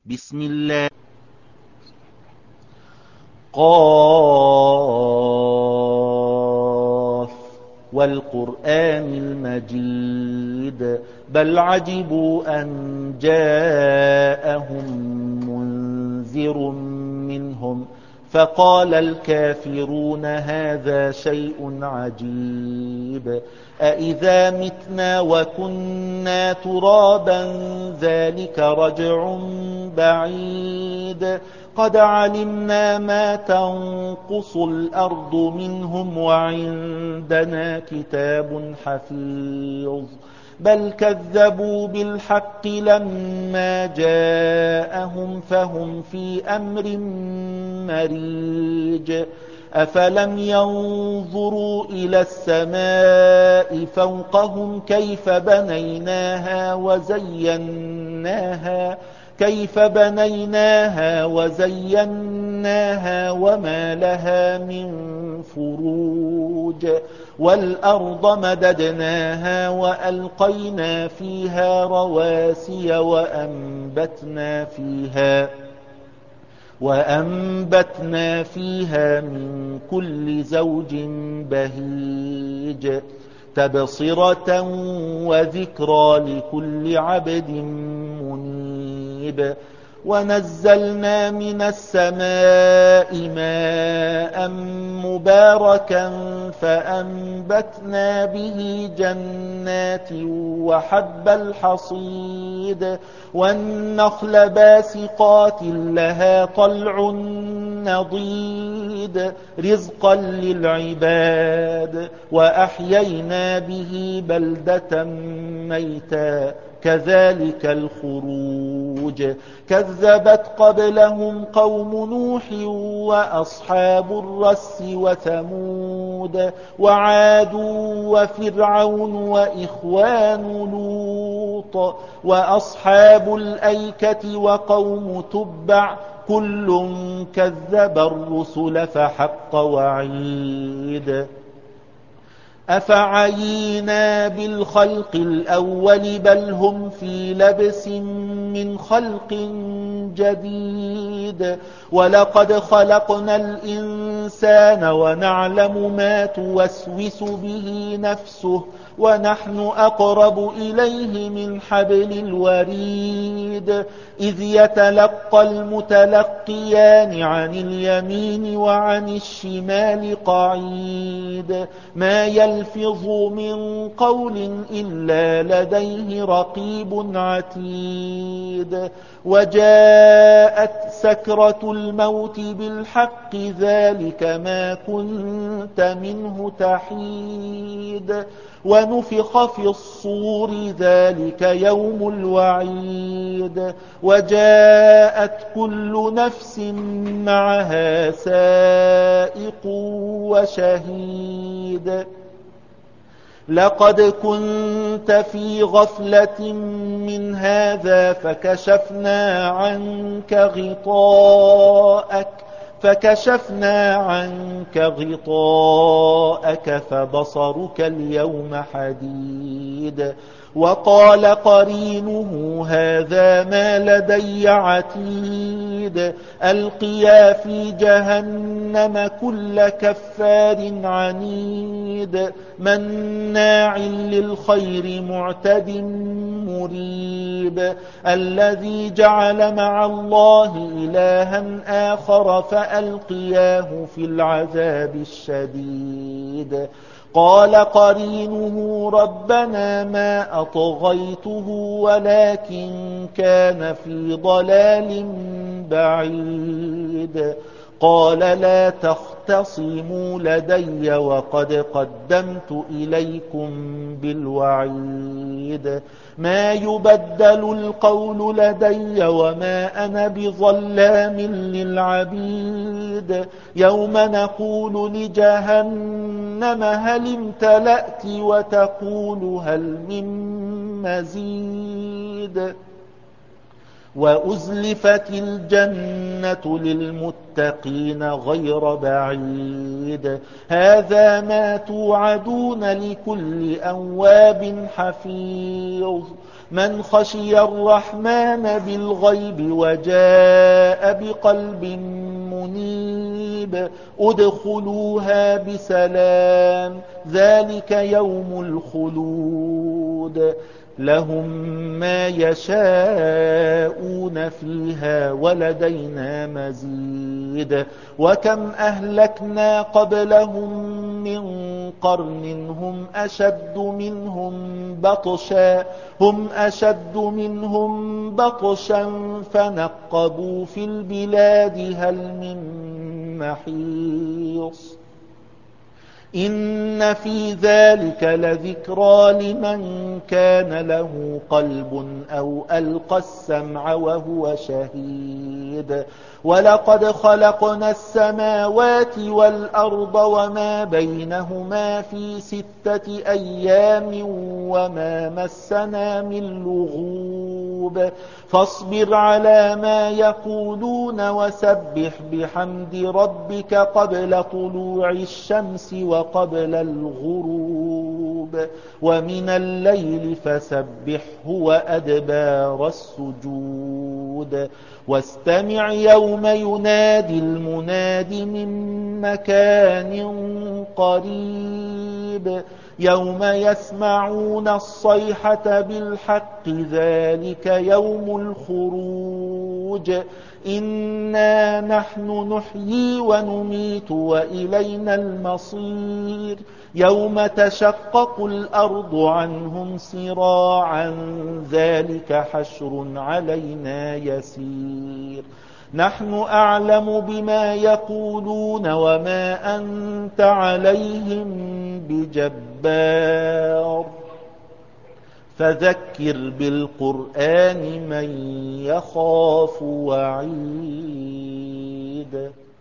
بسم الله. قاف والقرآن المجيد بل عجبوا أن جاءهم منذر منهم فقال الكافرون هذا شيء عجيب أإذا متنا وكنا ترابا ذلك رجع بعيد قد علمنا ما تنقص الأرض منهم وعندنا كتاب حفيظ بل كذبوا بالحق لما جاءهم فهم في أمر مريج أفلم ينظروا إلى السماء فوقهم كيف بنيناها وزيناها وما لها من فروج والأرض مددناها وألقينا فيها رواسي وأنبتنا فيها من كل زوج بهيج تبصرة وذكرى لكل عبد منيب ونزلنا من السماء ماء مباركا فأنبتنا به جنات وحب الحصيد والنخل باسقات لها طلع نضيد رزقا للعباد وأحيينا به بلدة ميتا كذلك الخروج كذبت قبلهم قوم نوح وأصحاب الرس وثمود وعاد وفرعون وإخوان لوط وأصحاب الأيكة وقوم تبع كل كذب الرسل فحق وعيد أفعينا بالخلق الأول بل هم في لبس من خلق جديد ولقد خلقنا الإنسان ونعلم ما توسوس به نفسه ونحن أقرب إليه من حبل الوريد إذ يتلقى المتلقيان عن اليمين وعن الشمال قعيد ما يلفظ من قول إلا لديه رقيب عتيد وجاءت سكرة الموت بالحق ذلك ما كنت منه تحيد ونفخ في الصور ذلك يوم الوعيد وجاءت كل نفس معها سائق وشهيد لقد كنت في غفلة من هذا فكشفنا عنك غطاءك فبصرك اليوم حديد وقال قرينه هذا ما لدي عتيد ألقيا في جهنم كل كفار عنيد مناع للخير معتد مريب الذي جعل مع الله إلها آخر فألقياه في العذاب الشديد قال قرينه ربنا ما أطغيته ولكن كان في ضلال بعيد قال لا تختصموا لدي وقد قدمت إليكم بالوعيد ما يبدل القول لدي وما أنا بظلام للعبيد يوم نقول لجهنم هل امتلأت وتقول هل من مزيد وأزلفت الجنة للمتقين غير بعيد هذا ما توعدون لكل أواب حفيظ من خشي الرحمن بالغيب وجاء بقلب منيب ادخلوها بسلام ذلك يوم الخلود لهم ما يشاءون فيها ولدينا مزيد وكم أهلكنا قبلهم من قرن هم أشد منهم بطشا فنقبوا في البلاد هل من محيص إن في ذلك لذكرى لمن كان له قلب أو ألقى السمع وهو شهيد ولقد خلقنا السماوات والأرض وما بينهما في 6 أيام وما مسنا من لغوب فاصبر على ما يقولون وسبح بحمد ربك قبل طلوع الشمس وقبل الغروب ومن الليل فسبحه وأدبار السجود واستمع يوم ينادي المناد من مكان قريب يوم يسمعون الصيحة بالحق ذلك يوم الخروج إنا نحن نحيي ونميت وإلينا المصير يوم تشقق الأرض عنهم سراعا ذلك حشر علينا يسير نحن أعلم بما يقولون وما أنت عليهم بجبار فذكر بالقرآن من يخاف وعيد